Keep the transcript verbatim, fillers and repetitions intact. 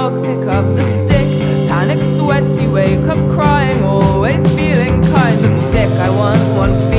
book, pick up the stick. Panic sweats, you wake up crying, always feeling kind of sick. I want one feeling